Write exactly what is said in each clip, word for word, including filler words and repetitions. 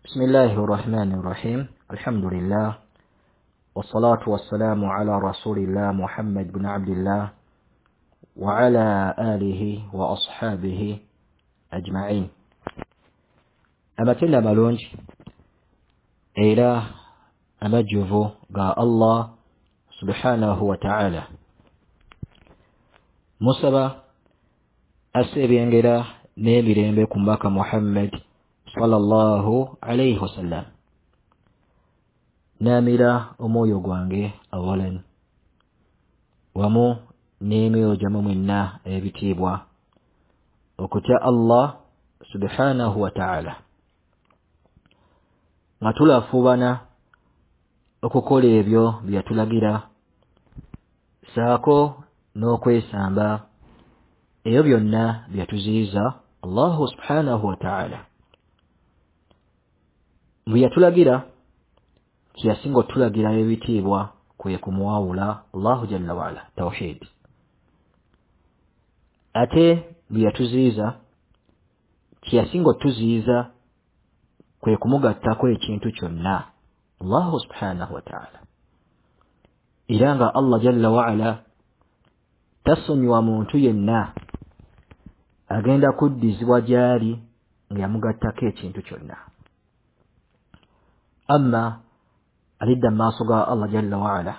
بسم الله الرحمن الرحيم. الحمد لله والصلاة والسلام على رسول الله محمد بن عبد الله وعلى آله وأصحابه أجمعين. أما تلا مالونج إله أما جوفو قال الله سبحانه وتعالى مصبا أسيبي أنجلا نيميرين بكم باك محمد صلى الله عليه وسلم. نامira omwoyo gwange awalan wamu n'emyoyo gyammwe mwenna ebitiibwa okutya Allah subhanahu wa ta'ala nga tulafuubana okukola ebyo byatulagira saako n'okwesamba ebyo byonna byatuziyiza Allah subhanahu wa ta'ala. Bwe yatulagira kiyasinga otulagira ebitiibwa kwe kumuwawula Allahu jalla waala tawhid. Ate bwe yatuziyiza kiyasinga otuziyiza kwe kumugattako ekintu kyonna Allahu subhanahu wa ta'ala. Era nga Allah jalla waala tasonyiwa muntu yenna agenda kuddizibwa gyali nga yamugattako ekintu kyonna. Amma alidda maaso ga Allah jalla waala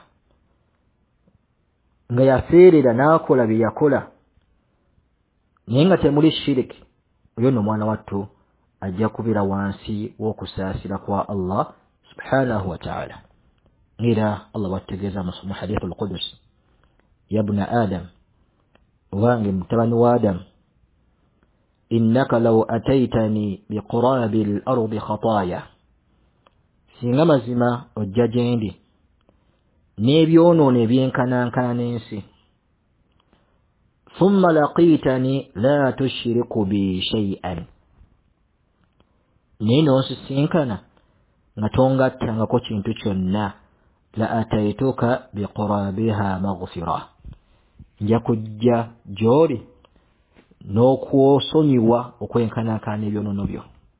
nga yafeerera n'akola bye yakola naye nga temuli shiriki, oyo nno mwana wattu ajja kubira wansi w'okusaasira kwa Allah subhanahu wa ta'ala. Era Allah bw'atutegeeza mu hadithul qudus, ya bna adam, wange mutabani wa Adam, innaka law ataitani biqurabi al-ardi khataaya, singa mazima ojja gyendi n'ebyonoono ebyenkanankana n'ensi, thumma laqiitani la tushriku bi shay'an, naye n'onsisinkana nga tongattangako kintu kyonna, la ataituka biqurabiha maghfira, nja kujja gy'oli n'okwosonyiwa okwenkanankana n'ebyonoono byo.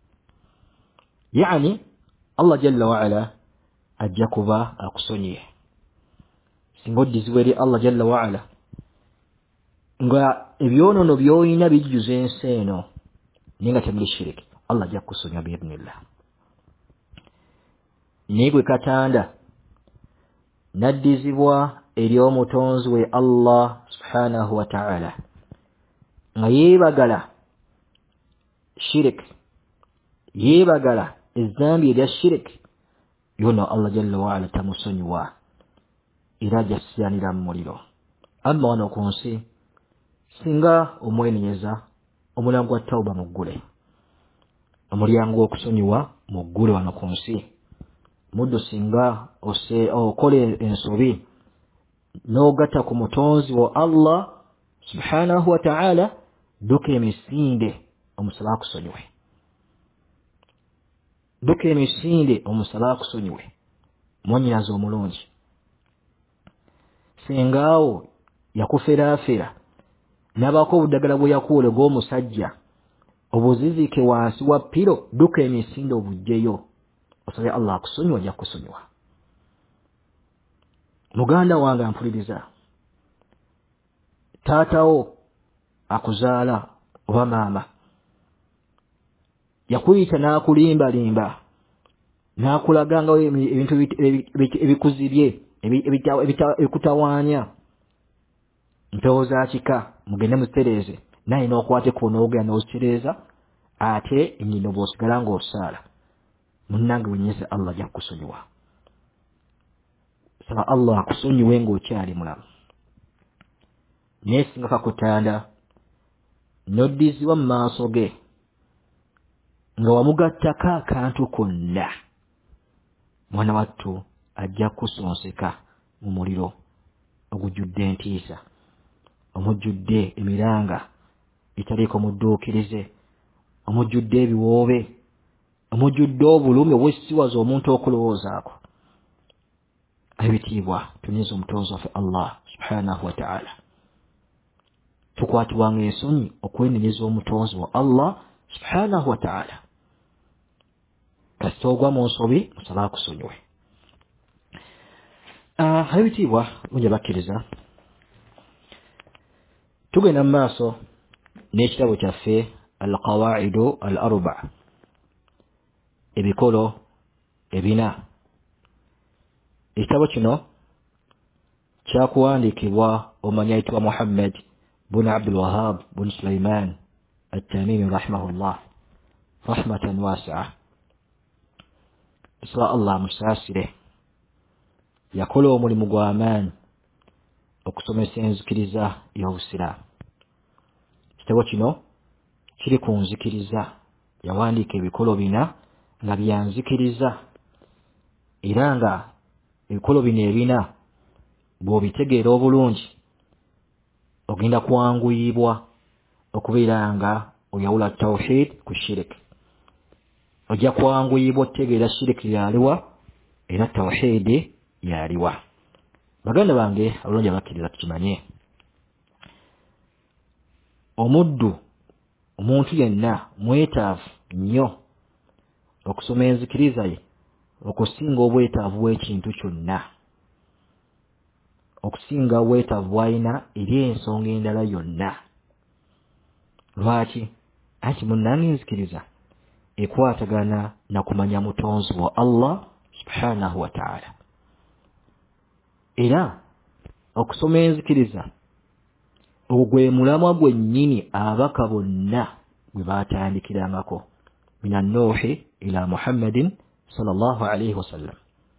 Yani Allah jalla waala ajja kuba akusonyiye singa oddizibwa eri Allah jalla waala nga ebyonoono by'olina bijjuza ensi eno naye nga temuli shiriki, Allah ajja kukusonyiwa biidhnillah. Naye gwe katanda naddizibwa eri omutonzi we Allah subhanahu wa ta'ala nga yeebagala shiriki, yeebagala ezzambi erya shiriki, yono Allah jalla waala tamusonyiwa era ajasiyanira mu muliro. Amma wano ku nsi singa omwenenyeza omulango gwa tawuba muggule, omulyango w'okusonyiwa muggule wano ku nsi. Muddu singa okola ensobi n'ogatta ku mutonzi wa Allah subhanahu wa ta'ala, duka emisinde omusaba akusonyiwe, duka emisinde omusaba akusonyiwe. Mwannyinaze omulungi, singaawo yakuferaafera n'abaako obuddagala bwe yakuwola gw'omusajja obuziziike wansi wa piro, duka emisinde obugyeyo osabe Allah akusonyiwa, ajja kukusonyiwa. Muganda wange ampuliriza, taatawo akuzaala oba maama yakuyita n'akulimbalimba n'akulaga nga ebintu ebikuzibye ebikutawaanya, mpewo za kika, mugende muzitereeze, naye n'okwate ku n'ogenda n'ozitereeza, ate ennyino bw'osigala ng'osaala. Munnange wenyeze Allah ajja kukusonyiwa. Saba Allah akusonyiwe ng'okyali mulamu. Naye singa kakutanda n'oddizibwa mu maaso ge nga wamugattako akantu konna, mwana wattu ajja kusonseka mu muliro ogujjudde entiisa, omujjudde emiranga etaliiko mudduukirize, omujjudde ebiwoobe, omujjudde obulumi obwesiwaza omuntu okulowoozaako. Ebitiibwa tunyiza omutonzi waffe Allah subhanahu wa ta'ala, tukwatibwanga ensonyi okwenenyeza omutonzi wa Allah subhanahu wa ta'ala. kasita ogwa mu nsobi musaba akusonyiwe. Uh, ebitiibwa munja bakkiriza tugenda mu maaso n'ekitabo kyaffe al-qawaidu al-arba, ebikolo ebina. Ekitabo kino kyakuwandiikibwa omanyi ayitibwa Muhammad bun Abdul Wahhab bun Sulaiman at-Tamimi rahimahullah rahmatan wasi'a. Tusaba Allah musaasire. Yakola omulimu gw'amaanyi okusomesa enzikiriza y'obusiraamu. Ekitabo kino kiri ku nzikiriza. Yawandiika ebikolo bina nga byanzikiriza, era nga ebikolo bino ebina bw'obitegeera obulungi ogenda kwanguyibwa okubeera nga oyawula tawhid ku shirik. Ojja kwanguyibwa otegeera shiriki yaliwa era tawhid yaliwa. Baganda bange abulungi abakkiriza tukimanye, omuddu omuntu yenna mwetaavu nnyo okusoma enzikiriza ye okusinga obwetaavu bw'ekintu kyonna, okusinga obwetaavu bw'alina eri ensonga endala yonna. Lwaki? Anti munnange enzikiriza ekwatagana na kumanya mutonzi wa Allah subhanahu wa ta'ala. Era okusoma enzikiriza ogwe mulamwa gwennyini abaka bonna gwe baatandikirangako, mina Nuuhi ila Muhammadin sallallahu alayhi wasallam.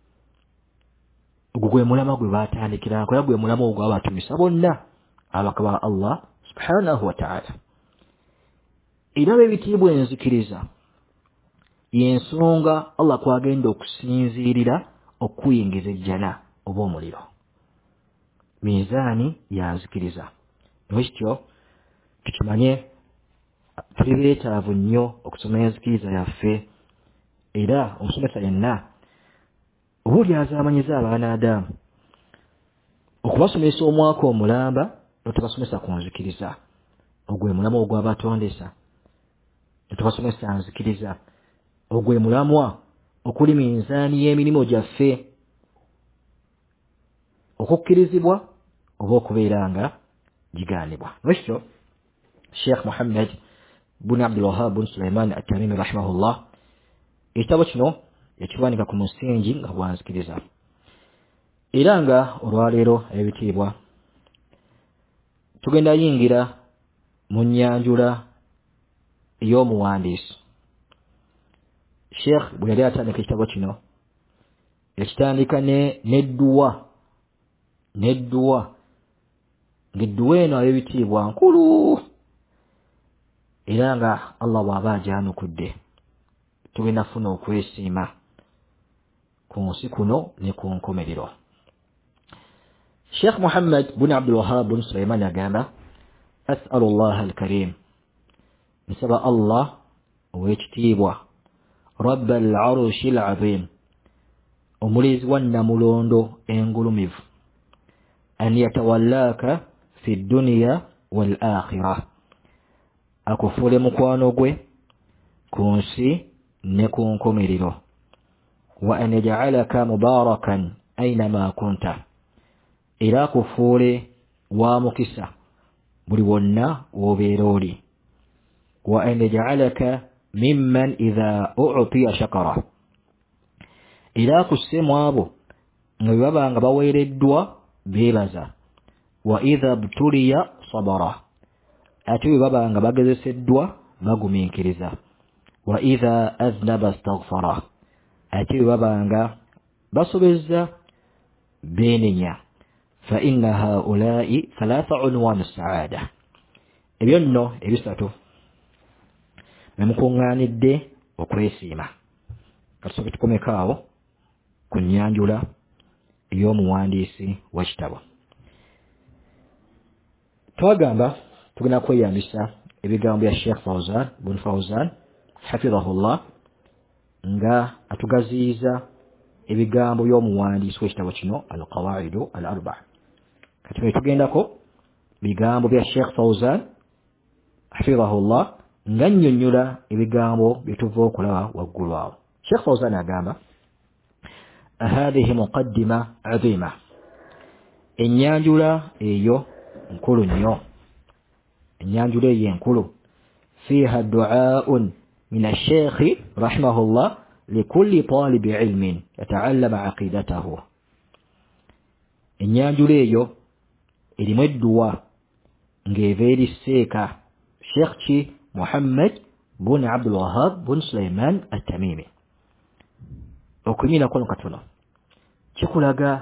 Ogwo gwe mulamwa gwe baatandikirangako, era gwe mulamwa ogw'abatumisa bonna abaka ba Allah subhanahu wa ta'ala. Era b'ebitiibwa enzikiriza y'ensonga Allah kwagenda okusinziirira okuyingiza ejjana oba omuliro. Mizaani yanzikiriza. Ekyo tukimanye tuli beetaavu nnyo okusoma enzikiriza yaffe, era omusomesa yenna obuuli azaamanyiza abaana Adamu okubasomesa omwaka omulamba notubasomesa ku nzikiriza. Ogwe mulamwa ogw'abatondesa netubasomesa nzikiriza. Ogwe mulamwa okuli minzaani y'emirimu gyaffe, okukkirizibwa oba okubeera nga gigaanibwa. Ekyo Sheikh Muhammad bun Abdul Wahhab bun Sulaiman at-Tamimi rahimahullah ekitabo kino yakiwanika ku musingi nga gwanzikiriza. Era nga olwaleero ebitiibwa tugenda yingira mu nnyanjula ey'omuwandiisi. Sheikh bwe yali atandika ekitabo kino yakitandika n'edduwa n'edduwa ng'edduwa eno ab'ebitiibwa nkulu, era nga Allah bw'aba agyanukudde tugenda funa okwesiima ku nsi kuno ne ku nkomerero. Sheikh Muhammad bun Abdul Wahhab bun Sulaiman agamba, as'alu Allah al-Karim, nsaba Allah ow'ekitiibwa, Rabb al-Arshi al-Azim, omulizi wa Namulondo engulumivu, an yatawallaaka fi dunya wal akhirah, akufuule mukwano gwe ku nsi ne ku nkomerero, wa an yaj'alaka mubarakan aynama kunta, era akufuule wa mukisa buli wonna w'obeera oli, wa an yaj'alaka mimman idha u'tiya shakara, era akusse mu abo nga bwe baba nga baweereddwa beebaza, wa idha btuliya sabara, ate bwe baba nga bagezeseddwa bagumiikiriza, wa idha aznaba astaghfara, ate bwe baba nga basobezza beenenya. Fa inna haula'i thalatha unwan as-sa'ada. Ebyo nno ebisatu memukuŋŋaanidde okwesiima. Katusooke tukomeko awo ku nnyanjula ey'omuwandiisi w'ekitabo. Twagamba tugenda kweyambisa ebigambo bya Sheikh Fawzan bun Fawzan hafidhahullah nga atugaziyiza ebigambo by'omuwandiisi w'ekitabo kino al-Qawaidu al-Arba. Kati bwe tugendako bigambo bya Sheikh Fawzan hafidhahullah nga nnyonnyola ebigambo bye tuva okulaba waggulu awo. Sheikh Fawzan agamba هذه مقدمة عظيمة enyanjula eyo nkulu nnyo enyanjula eyo enkulu فيها دعاء من الشيخ رحمه الله لكل طالب علم يتعلم عقيدته enyanjula eyo erimu edduwa ng'eva eri seeka Sheikh ki Muhammad bun Abdul Wahhab bun Sulaiman at-Tamimi okumira kono katono kikulaga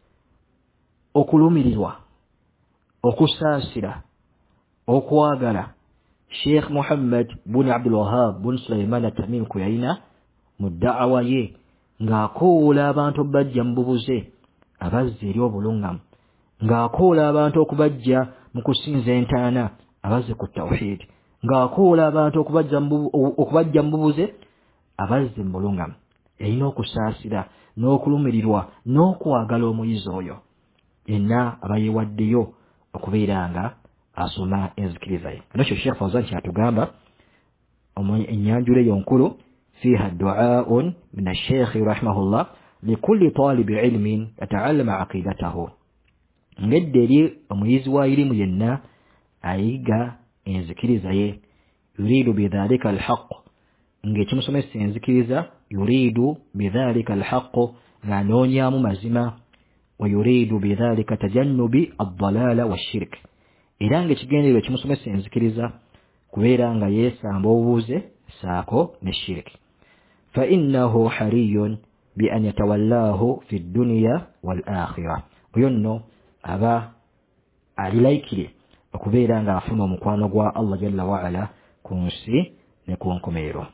okulumirirwa okusaasira okwagala Sheikh Muhammad bun Abdul Wahhab bun Sulaiman at-Tamimi ku yalina mu da'awa ye ng'akoola abantu bajja mu bubuze abazze eri obulungamu ng'akoola abantu okubajja mu kusinza entaana abazze ku tawhid ng'akoola abantu okubajja okubajja mu bubuze abazze mu bulungamu erina okusaasira n'okulumirirwa n'okwagala omuyizi oyo yenna abayeewaddeyo okubeera nga asoma enzikiriza ye nakyo Sheikh Fawzan kyatugamba enyanjula eyo nkulu fiha du'aun min ash-Sheikh rahimahullah likulli talib ilmin yata'allama aqidatahu ngedde eri omuyizi wa ilimu yenna ayiga enzikiriza ye yuridu bidhalika alhaq ng'ekimusomesa enzikiriza yuridu bidhalika alhaq ng'anoonyaamu mazima wa yuridu bidhalika tajannubi ad-dalala wash-shirk era ng'ekigendererwa ekimusomesa enzikiriza kubeera nga yeesamba obubuze saako ne shirk fa innahu hariyun bi an yatawallahu fi dunya wal akhirah oyo nno aba alilaikire okubeera nga afuna omukwano gwa Allah jalla wa ala ku nsi ne ku nkomerero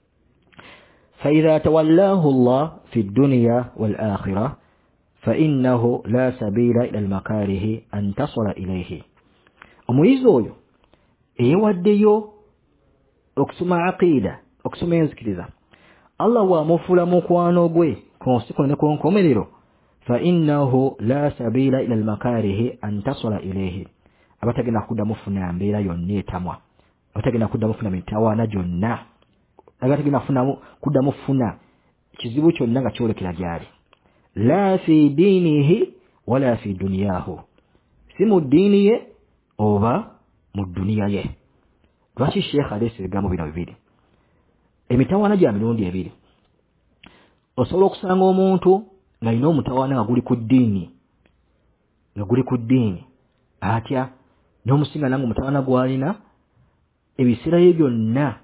fa idha tawallahu Allah fi dunya wal akhirah fa innahu la sabila ila al makarihi an tasala ilayhi omuyizi oyo eyewaddeyo okusoma aqida okusoma enzikiriza Allah waamufuula mukwano gwe ku nsi ne ku nkomerero fa innahu la sabila ila al-makarihi an tasala ilayhi abatagenda kudda mufuna mbeera yonna etamwa abatagenda kudda mufuna mitawaana gyonna abatagenda kufuna kudda mufuna kizibu kyonna nga kyolekera gyali la fi dinihi wala fi dunyahu si mu ddiini ye oba mu duniya ye lwaki Sheikh alese ebigambo bino bibiri emitawaana gya mirundi ebiri osobola okusanga omuntu ng'alina omutawaana nga guli ku ddiini nga guli ku ddiini atya n'omusinga nange omutawaana gw'alina ebiseera bye byonna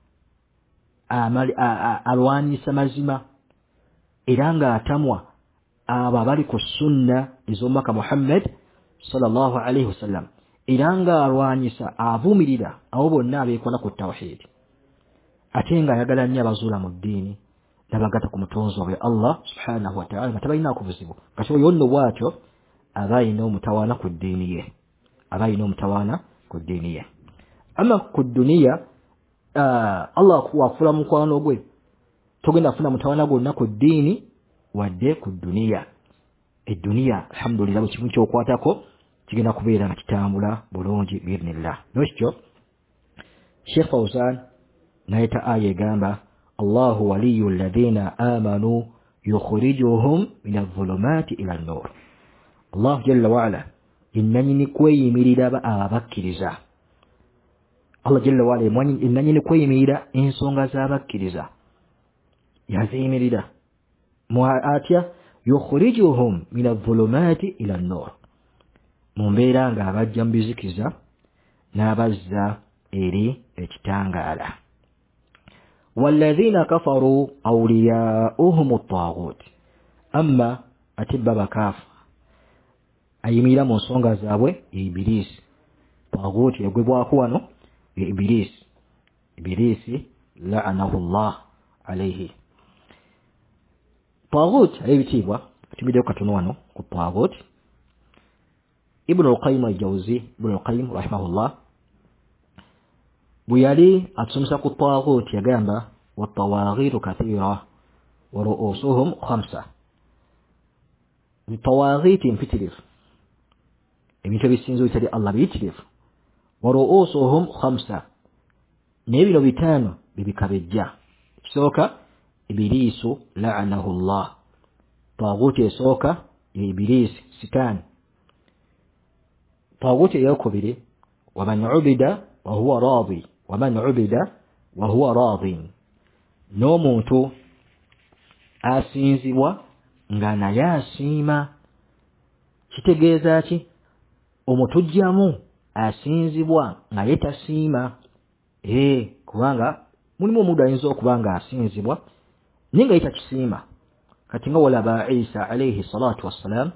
alwanyisa mazima era ng'atamwa abo abali ku sunna ez'omubaka Muhammad sallallahu alaihi wasallam era ng'alwanyisa avumirira abo bonna abeekona ku tawhid ate ng'ayagala nnyo abazuula mu ddiini nabagata ku mutonzi waabwe Allah subhanahu wa ta'ala nga tabalina kubuzibu kati oyo nno bw'atyo aba alina omutawaana ku ddiini ye aba alina omutawaana ku ddiini ye ama ku duniya Allah akuwaafula mukwano gwe togenda kufuna mutawaana gwonna ku ddiini wadde ku duniya edduniya alhamdulillah bwe kimu kyokwatako kigenda kubeera nga kitambula bulungi biidhnillah nokyo Sheikh Fawzan nayita aya egamba Allahu waliyyu alladhina amanu yukhrijuhum min adh-dhulumati ila an-nur Allah jalla wa ala innanyini kweyimirira abakkiriza Allah jalla wa ala innanyini kweyimirira ensonga z'abakkiriza yaziyimirira atya yukhrijuhum min adh-dhulumati ila an-nur mu mbeera nga abajja mu bizikiza n'abazza eri ekitangaala والذين كفروا أولياؤهم الطاغوت أما أتبا بكاف أيميلا من صنغة زاوي إبليس طاغوت يقبوا أخوانه إبليس إبليس لعنه الله عليه طاغوت أي بتيبوا تبدأ كتنوانه الطاغوت ابن القيم الجوزي ابن القيم رحمه الله buyali atusomesa ku tawaghut yagamba wa tawaghitu kathira wa ru'usuhum khamsa tawaghiti mpitirifu ebintu bisinzo bitali Allah biyitirifu wa ru'usuhum khamsa n'ebiro bitaano bibikabejja kisooka ibilisu la'anahu Allah taghuti esooka ibilisi sitani taghuti eyokubiri waman ubida wa huwa radi waman ubida wa huwa radin n'omuntu asinzibwa nga naye asiima kitegeeza ki omutujjamu asinzibwa nga ye tasiima ee kubanga mulimu omuntu ayinza okuba nga asinzibwa naye nga ye takisiima kati nga walaba Isa alayhi salatu wassalam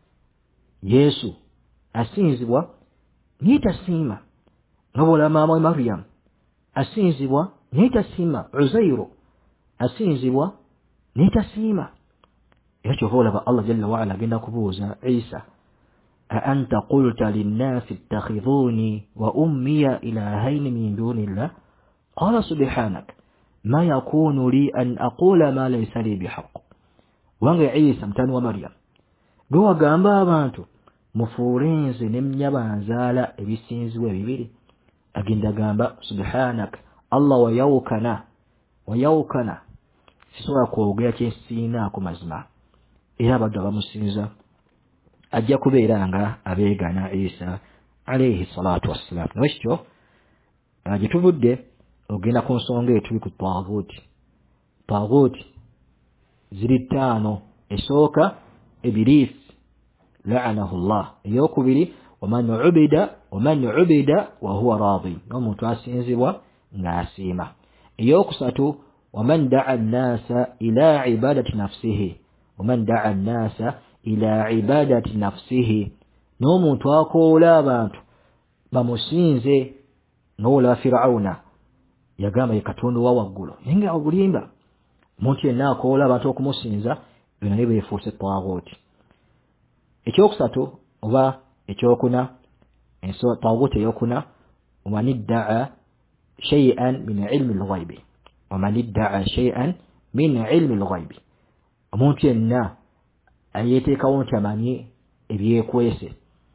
Yesu asinzibwa naye tasiima nga walaba maama Maryam asinzibwa naye tasiima Uzairu asinzibwa naye tasiima era kyova olaba Allah jalla wa ala agenda kubuuza Isa أأنت قلت للناس اتخذوني وأمي إلهين من دون الله قال سبحانك ما يكون لي أن أقول ما ليس لي بحق وانغ عيسى متان ومريم قوى قامبا بانتو مفورينز نمنيا بانزالا بسينز وبيبيري أجند قامبا سبحانك الله ويوكنا ويوكنا سوى قوغيك سيناكو مزمع إلا بدأ مسينزا ajja kubeera nga abeegana Isa alayhi salatu wassalam nekyo gye tuvudde ogenda ku nsonga etuli ku taghuti taghuti ziri ttaano esooka Iblis la'anahu Allah eyokubiri waman ubida waman ubida wa huwa radi n'omuntu asinzibwa nga asiima eyokusatu waman da'a an-nasa ila ibadati nafsihi waman da'a an-nasa ila ibadati nafsihi n'omuntu akoola abantu bamusinze n'ola Firauna yagamba ye katonda wa waggulu yenga obulimba omuntu yenna akoola abantu okumusinza byonna ne beefuuse taghuti ekyokusatu oba ekyokuna enso taghuti eyokuna waman idda'a shay'an min ilmi al-ghaybi waman idda'a shay'an min ilmi al-ghaybi omuntu yenna ayeteekawo nti amanyi ebyekwese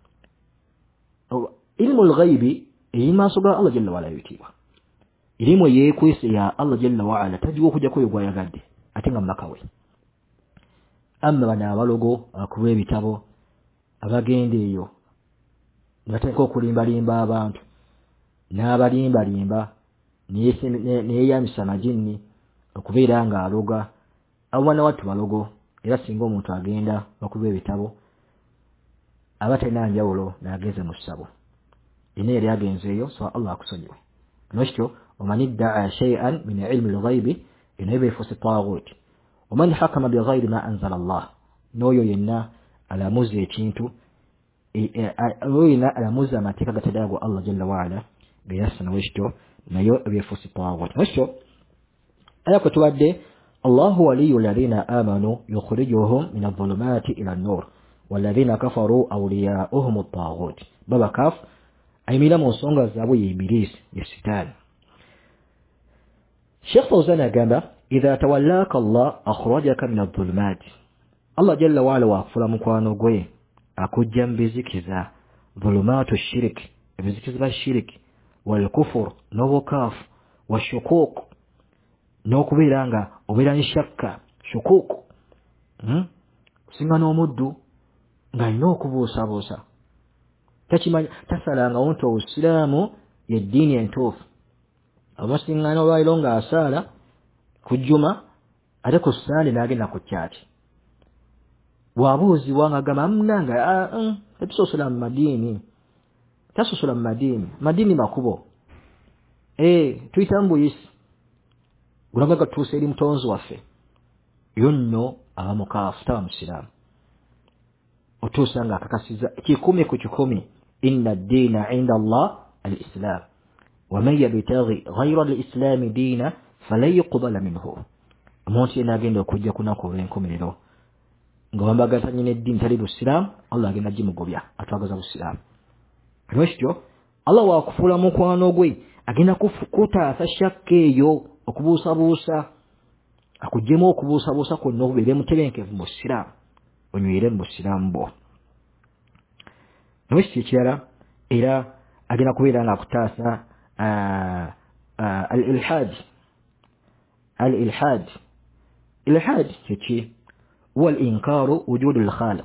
ilmu al-ghaybi eri maaso ga Allah jalla wa ala yitiibwa irimu yekwese ya Allah jalla wa ala tajiwa okujja kwe gwayagadde ate nga makawe amma bana abalogo akuba ebitabo abagenda eyo bateka okulimbalimba abantu n'abalimbalimba neyeyamisa amajinni okubeera nga aloga abaana wattu balogo era singa omuntu agenda okuba ebitabo aba talina njawulo n'agenze mu ssabo ine yali agenzeeyo so Allah akusonyiwe nokyo oman idda'a shay'an min ilmi al-ghaybi ino beefuuse taghuti oman hakama bighayri ma anzala Allah n'oyo yenna alamuza ekintu oyo yenna alamuza amateeka gatadaago Allah jalla wa ala geyassa wekyo nayo beefuuse taghuti nokyo aya kwe tubadde الله ولي الذين آمنوا يخرجهم من الظلمات إلى النور والذين كفروا أولياؤهم الطاغوت بابا كاف أي ميلا موسونغا زابوي إبليس يستان شيخ فوزان قال إذا تولاك الله أخرجك من الظلمات الله جل وعلا وأغفر مكوانو قوي أكو جنب زكزا ظلمات الشرك بزكزا الشرك والكفر نو كاف والشكوك n'okubeera nga obeera ne shakka shukuku hmm? kusinga n'omuddu ng'alina okubuusabuusa takimanya tasalanga nti obusiraamu yeddiini entuufu abasingaana olwaliro ng'asaala ku jjuma ate ku sande n'agenda ku kyaki bw'abuuzibwa ng'agamba munanga tetusosola mu madiini tasosola mu madiini madiini makubo ee tuyita mu buyisi gulaga tuuse eri mutonzi waffe yonno aba mukaafu taba musiraamu otuusa nga akakasiza kikumi ku kikumi inna ad-diina inda Allah al-islam wa man yabtaghi ghayra al-islam diina falan yuqbala minhu omuntu yenna agenda okujja kunaku olw'enkomerero nga wambagattanye n'eddiini tali busiraamu Allah agenda gimugobya atwagaza busiraamu nekyo Allah waakufuula mukwano gwe agenda kutaasa shakka eyo okubuusabuusa akuggyemu okubuusabuusa kwonna okubeere mutebenkevu mu siraamu onywere mu siraamu bo nekyo ekirala era agenda kubeera nga akutaasa al-ilhaad al-ilhaad ilhad kiki huwa al-inkaru wujudu al-khaliq.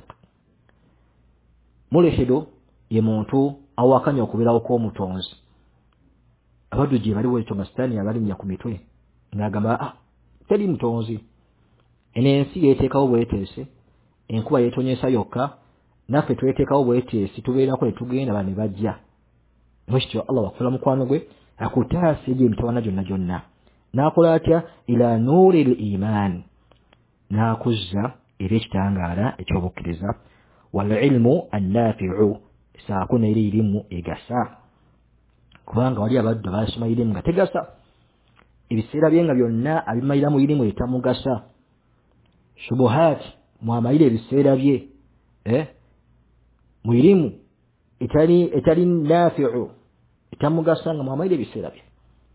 Mulhidu ye muntu awakanya okubirawo kw'omutonzi. Abaddu gye bali bwetyo masitani abalinnya ku mitwe n'agamba ah teri mutonzi. Eno ensi yeteekawo bweteese, enkuba yeetonyesa yokka, naffe tweteekawo bweteesi tubeerako ne tugenda bane bajja. Mwekityo Allah wakufula mukwano gwe akutaasa egy'emitawaana gyonna gyonna. N'akola atya ila nuuri l-iman, n'akuzza eri ekitangaala ekyobukkiriza, wal ilmu annaafi'u, saako n'eri irimu egasa. Kubanga wali abaddu baasoma irimu nga tegasa, ebiseera bye nga byonna abimalira mu irimu etamugasa. Shubuhat mwamalira ebiseera bye eh mu irimu etali etali naafi'u, etamugasa nga mwamalira ebiseera bye.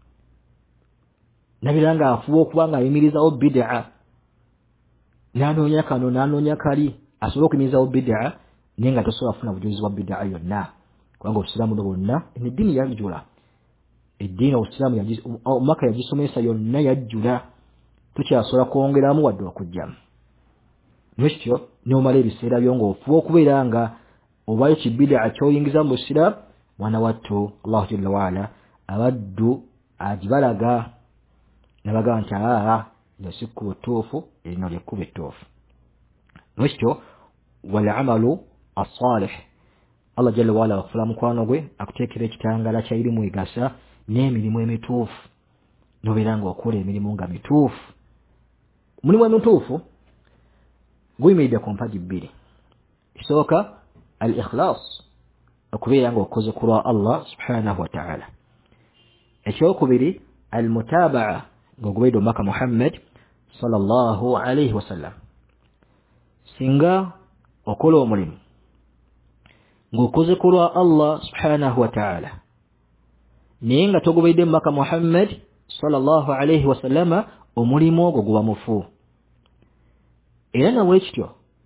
Nabiranga afuwa okuba nga ayimirizawo bid'a, n'anoonya kano n'anoonya kali asobola okuyimirizawo bid'a naye nga tasobola kufuna bujulizi bwa bid'a yonna. Kubanga obusiraamu bwonna eddiini yajjula, eddiini obusiraamu omaka yagisomesa yonna yajjula, tukyasobola kwongeramu wadde okujjamu. Mwekityo n'omala ebiseera byo ng'ofuba okubeera nga obayo kibid'a ky'oyingiza mu busiraamu, mwana wattu Allahu jalla waala abaddu agibalaga nabaga nti aa lino si kkubo ttuufu, erino lyekkubo ettuufu. Mwekityo wal amalu as-salih, Allah jalla waala wakufula mukwano gwe akuteekera ekitangaala kya irimu egasa n'emirimu emituufu, n'obeera ng'okola emirimu nga mituufu. Mulimu emituufu guyimiridde ku mpagi bbiri. Kisooka al-ikhlas, okubeera ng'okoze ku lwa Allah subhanahu wa ta'ala. Ekyokubiri al-mutaba'a, ng'ogoberedde omubaka Muhammad sallallahu alayhi wa sallam. Singa okola omulimu ng'okoze ku lwa Allah subhanahu wa ta'ala naye nga togoberedde omubaka Muhammad sallallahu alayhi wa sallama, omulimu ogwo guba mufu. Era na bwekityo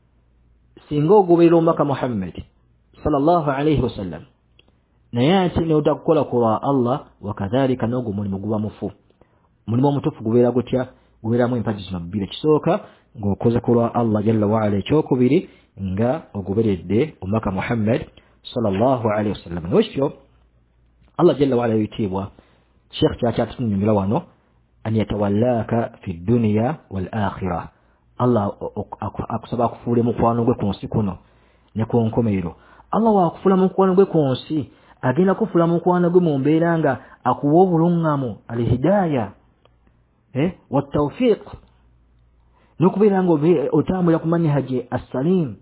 singa ogoberera omubaka Muhammad sallallahu alayhi wa sallam naye ate n'otakukola ku lwa Allah, wakadhalika n'ogwo omulimu guba mufu. Omulimu omutuufu gubeera gutya? Gubeeramu empagi zino bbiri. Ekisooka ng'okoze ku lwa Allah jalla waala, ekyokubiri nga ogoberedde omubaka Muhammad sallallahu alayhi wa sallam. N'ekityo Allah jalla waala yitiibwa Sheikh kyakyatusonyonyola wano an yatawallaaka fi dunya wal akhirah. Allah akusaba akufuule mukwano gwe ku nsi kuno ne ku nkomerero. Allah waakufula mukwano gwe ku nsi, agenda kufula mukwano gwe mu mbeera nga akuwa obuluŋŋamu, al-hidaya eh wa tawfiq, n'okubeera nga otambula ku manhaji as-salim.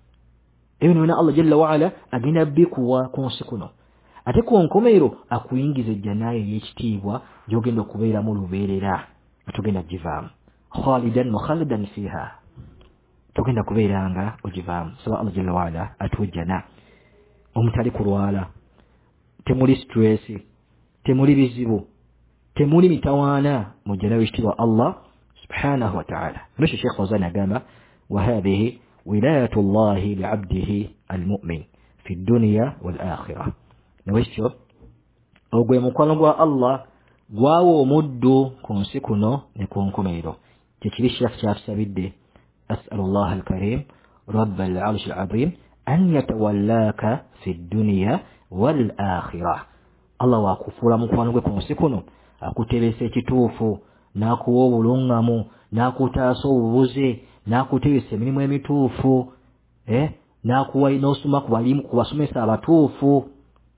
Ebyo byonna Allah jalla waala agenda bikuwa ku nsi kuno. Ate ku nkomerero akuyingiza ejjanaaya ey'ekitiibwa gy'ogenda okubeeramu lubeerera, togenda givaamu. Khalidan mukhalidan fiha, togenda kubeera nga ogivaamu. Saba Allah jalla waala atuwejjana omutali kulwala, temuli stress, temuli bizibu, temuli mitawaana mu jjana w'ekitiibwa Allah subhanahu wa ta'ala. Nokyo Sheikh Fawzan agamba wa hadhihi wilayatu Allahi li'abdihi al-mu'min fi dunya wal akhirah. Nawekityo ogwe mukwano gwa Allah gwawo omuddu ku nsi kuno ne ku nkomerero. Kyekiri Sheikh kyasabidde as'alu Allah al-karim rabb al-'arsh al-'azim an yatawallaaka fi dunya wal akhirah. Allah wakufuula mukwano gwe ku nsi kuno, akuteresa ekituufu, n'akuwa obuluŋŋamu, n'akutaasa obubuze, n'akuteresa emirimu emituufu, eh n'akuwa n'osoma ku balimu, ku basomesa abatuufu.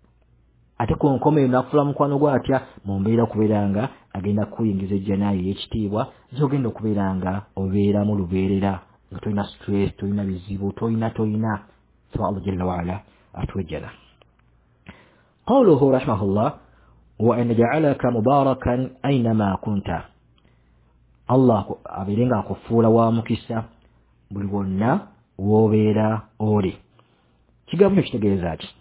Ate ku nkomerero n'akufuula mukwano gwe atya mu mbeera okubeera nga agenda kuyingiza ejjanaaya ey'ekitiibwa gy'ogenda okubeera nga obeeramu lubeerera, nga tolina stress, tolina bizibu, tolina tolina. Saba Allah jalla waala atuwejjana. Qawluhu rahimahullah wa an ja'alaka mubarakan aynama kunta. Allah abeere nga akufuula wa mukisa buli wonna w'obeera oli. Kigambo kino kitegeeza ki?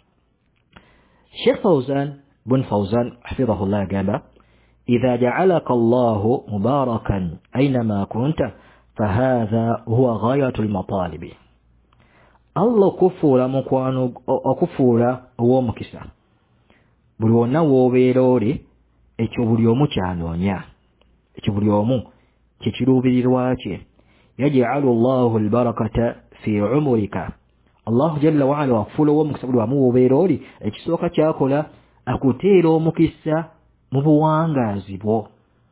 Sheikh Fawzan bun Fawzan hafidhahullah agamba idha ja'alaka Allahu mubarakan aynama kunta fahadha huwa ghayatu al-matalibi. Allah okufuula mukwano, okufuula ow'omukisa buli wonna w'obeera oli, ekyo buli omu kyanoonya, ekyo buli omu kikiruubirirwa kye yaj'alu Allahu al-barakata fi umrika Allah jalla wa ala wafuula omukisa buli wamu obeera oli ekisooka kyakola akuteera omukisa mu buwangaazi bwo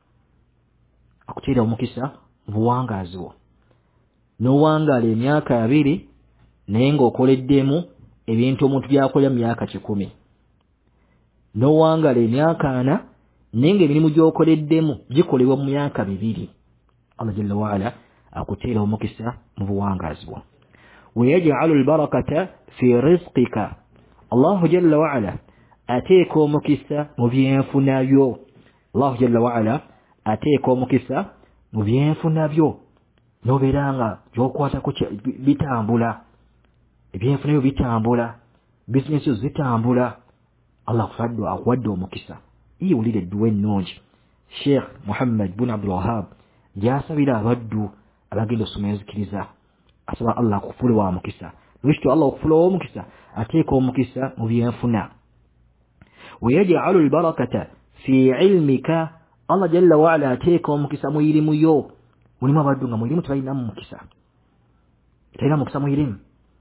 akuteera omukisa mu buwangaazi bwo n'owangaala emyaka abiri naye ng'okoleddemu ebintu omuntu byakola mu myaka kikumi n'owangaala emyaka ana naye ng'emirimu gy'okoleddemu gikolebwa mu myaka bibiri Allah jalla wa ala akuteera omukisa mu buwangaazi bwo weyaj'alu al-barakata fi rizqika Allah jalla wa ala ateeka omukisa mu byenfuna byo Allah jalla wa ala ateeka omukisa mu byenfuna byo n'obeera nga gy'okwatako bitambula ebyenfuna byo bitambula bizinesi zo zitambula Allah akuwadde akuwadde omukisa iwulire edduwa ennungi Sheikh Muhammad bin Abdul Wahhab gy'asabira abaddu abagenda okusoma enzikiriza asaba Allah akufuule wa mukisa lwekityo Allah okufuula w'omukisa ateeka omukisa mu byenfuna weyaj'alu al-barakata fi ilmika Allah jalla wa ala ateeka omukisa mu irimu yo mulimu abaddu nga mu irimu tebalinamu mukisa tebalina mukisa mu irimu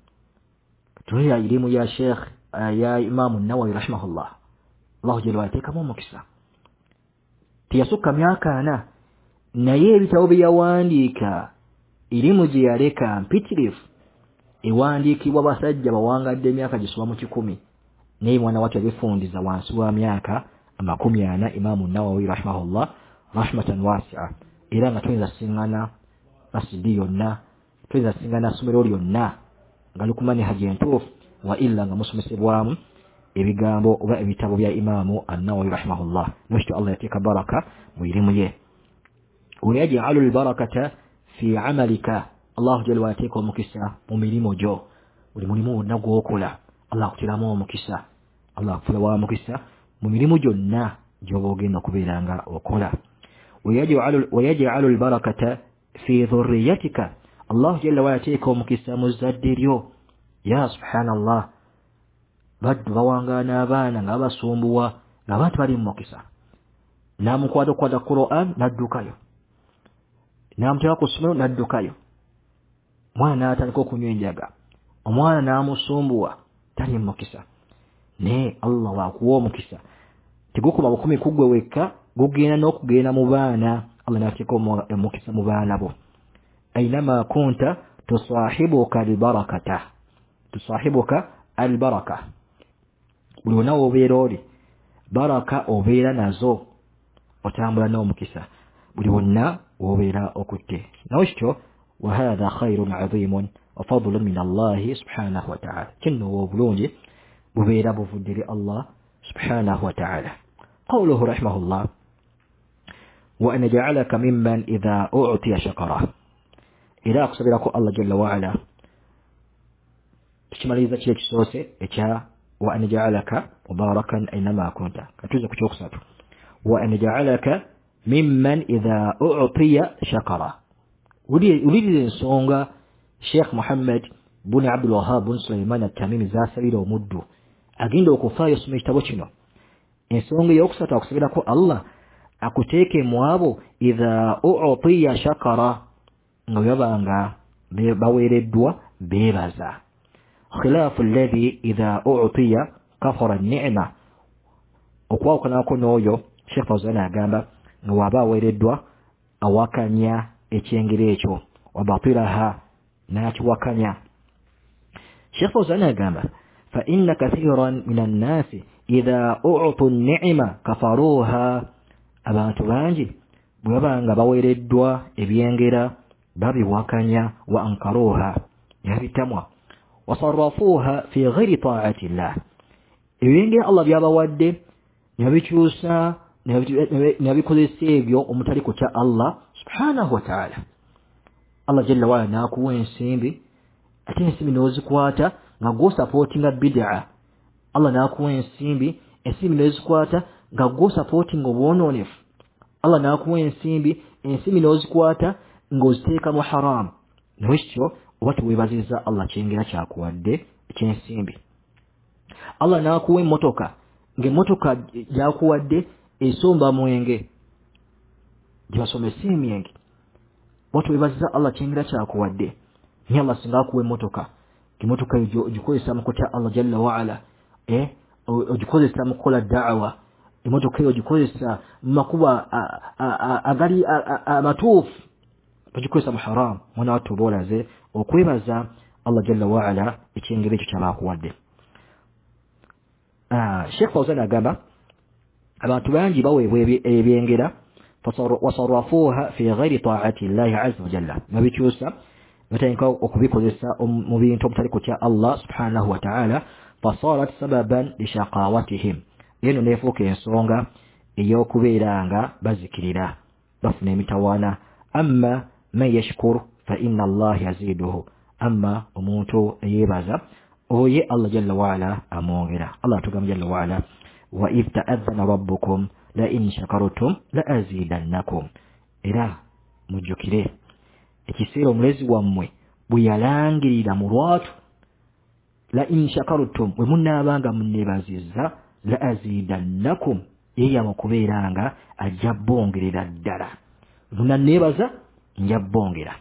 tulira irimu ya Sheikh ya Imam an-Nawawi rahimahullah Allah jalla wa ala ateekamu omukisa tiyasukka myaka ana naye ebitabo bye yawandiika irimu gye yaleka mpitirivu ewandiikibwa basajja bawangadde emyaka gisoma mu kikumi naye mwana wattu yabifundiza wansi wa myaka amakumi ana Imaamu Nawawi rahimahullah rahmatan wasi'a era nga tuyinza singana masjidi yonna tuyinza singana ssomero lyonna nga lukumani haji entuufu wa illa nga musomesebwamu ebigambo oba ebitabo bya Imaamu an-Nawawi rahimahullah n'ekityo Allah yateeka baraka mu irimu ye weyaj'alu al-barakata fi amalika Allah jalla wa ala ateeka omukisa mu mirimu gyo buli mulimu wonna gw'okola Allah akuteeramu omukisa Allah akufuula wa mukisa mu mirimu gyonna gy'oba ogenda okubeera nga okola weyaj'alu al-barakata fi dhurriyyatika Allah jalla wa ala ateeka omukisa mu zadde lyo ya subhanallah baddu bawangaana abaana nga babasumbuwa ng'abantu bali mu mukisa n'amukwata okukwata Qur'an n'addukayo n'amuteeka ku ssomero n'addukayo mwana n'atandika okunywa enjaga omwana n'amusumbuwa tali mu mukisa naye Allah waakuwa omukisa tegukuba bukumi kuggwe wekka gugenda n'okugenda mu baana Allah n'ateeka omukisa mu baana bo aynama kunta tusahibuka albarakata tusahibuka albaraka buli wonna w'obeera oli baraka obeera nazo otambula n'omukisa buli wonna w'obeera okutte nawekityo وهذا خير عظيم وفضل من الله سبحانه وتعالى كنه وبلوني ببيرا بفضل الله سبحانه وتعالى قوله رحمه الله وأن جعلك ممن إذا أعطي شكره إذا أقصد لك الله جل وعلا اشتماليزة شيء سوسي إتشا وأن جعلك مباركا أينما كنت كتوزك تقصد وأن جعلك ممن إذا أعطي شكره وليد nsonga Sheikh Muhammad bin Abdul Wahhab bin Sulaiman at-Tamimi zasabira omuddu agenda okufaayo soma ekitabo kino ensonga y'okusatu akusabira ko Allah akuteeke mu abo idha u'tiya shakara nga yabanga baweereddwa beebaza khilaafu alladhi idha u'tiya kafara an-ni'ma okwawukanako n'oyo Sheikh Fawzan agamba nga waba aweereddwa awakanya ekyengero ekyo wabatiraha n'akiwakanya Sheikh Fawzan agamba fa inna kathiran min an-nasi idha u'tu an-ni'ma kafaruha abantu bangi bwe babanga baweereddwa ebyengera babiwakanya wa ankaruha yabitamwa wasarrafuha fi ghairi ta'ati llah ebyengera Allah byabawadde nabikyusa nabikozesa ebyo omutali kutya Allah subhanahu wa ta'ala Allah jalla wa ala nakuwa ensimbi ate ensimbi n'ozikwata nga go supportinga bid'a Allah nakuwa ensimbi ensimbi n'ozikwata nga go supporting obwononefu Allah nakuwa ensimbi ensimbi n'ozikwata nga oziteeka mu haram n'ekyo oba teweebaziza Allah kyengera kyakuwadde ekyensimbi Allah nakuwa emmotoka ng'emmotoka gyakuwadde esomba mwenge gyebasomesa emyenge watu webaza Allah kingira kyakuwadde ni Allah singa kuwe motoka kimotoka ugikozesa mukota Allah jalla wa ala eh ugikozesa mukola da'wa imotoka hiyo ugikozesa makuba agali amatufu ugikozesa muharam mwana watu bolaze okwebaza Allah jalla wa ala ekingire ekyo kyabakuwadde. ah Sheikh Fawzan agamba abantu bangi baweebwa ebyengera wasarrafuha fi ghairi ta'ati Allah azza wa jalla nabikyusa batayinka okubikozesa mu bintu obutali kutya Allah subhanahu wa ta'ala fasarat sababan li shaqawatihim yeno nefuuka ensonga eyokubeeranga bazikirira bafuna emitawaana amma man yashkur fa inna Allah yaziduhu amma omuntu eyebaza oye Allah jalla wa ala amongera. Allah tugamba jalla wa ala wa idh ta'adhana rabbukum la in shakartum la azidannakum era mujukire ekiseera omulezi wammwe bwe yalangirira mu lwatu la in shakartum bwe munaabanga munneebazizza la azidannakum yeya mukubeeranga ajja bongerera ddala munanneebaza nja bongera.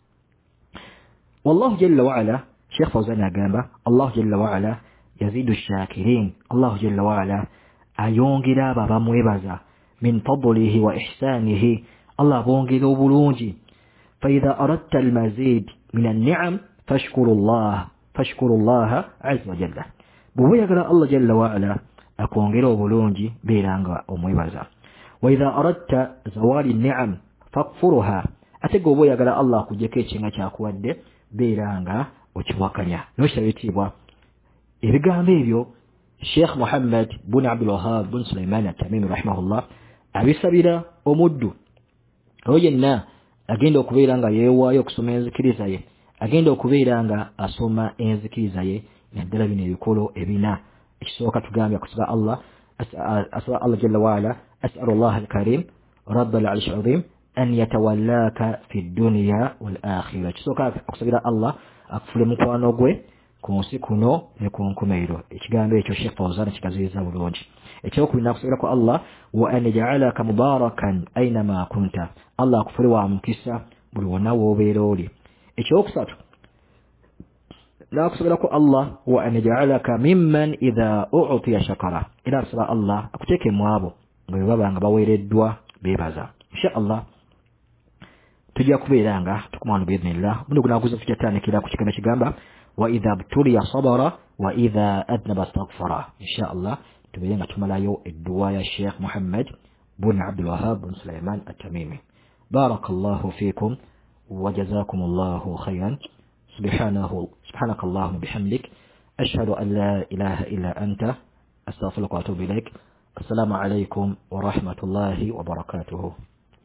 wallahu jalla wa ala Sheikh Fawzan agamba Allah jalla wa ala yazidu shakirin Allah jalla wa ala ayongera babamwebaza min fadlihi wa ihsanihi Allah bongera obulungi. فإذا أردت المزيد من النعم فاشكر الله فاشكر الله عز وجل بويا قال الله جل وعلا أكون غير بلونجي بيرانغا وميبازا. وإذا أردت زوال النعم فاغفرها أتقو بويا قال الله كجيكي تشينغا كواد بيرانغا وتشواكنيا نوشتريتيبوا إبقام بيبيو الشيخ محمد بن عبد الوهاب بن سليمان التميمي رحمه الله أبي سبيلا ومدو وجنا agenda okubeera nga yeewaayo okusoma enzikiriza ye agenda okubeera nga asoma enzikiriza ye naddala bino ebikolo ebina. ekisooka tugambye kusaba Allah asaba Allah jalla waala as'alu Allah al-karim rabbal arshi azim an yatawallaka fi dunya wal akhirah. ekisooka okusabira Allah akufule mukwano gwe ku nsi kuno ne ku nkomerero. ekigambo ekyo Sheikh Fawzan kigaziza bulungi. ekyokubina kusabira ku Allah wa an yaj'alaka mubarakan aynama kunta Allah akufule wa mukisa buli wonna w'obeera oli. ekyokusatu nakusabira ku Allah wa an yaj'alaka mimman idha u'tiya shakara era asaba Allah akuteeke mu abo nga baba nga baweereddwa beebaza. insha Allah tujja kubeera nga tukumana biidhnillah muno gunaguza tukitandikira ku kigambo kigamba wa idha btuliya sabara wa idha adnaba astaghfara. insha Allah tubeere nga tumalayo edduwa ya Sheikh Muhammad بن عبد الوهاب بن سليمان التميمي. بارك الله فيكم وجزاكم الله خيرا. سبحانه سبحانك اللهم وبحمدك أشهد أن لا إله إلا أنت أستغفرك وأتوب إليك. السلام عليكم ورحمة الله وبركاته.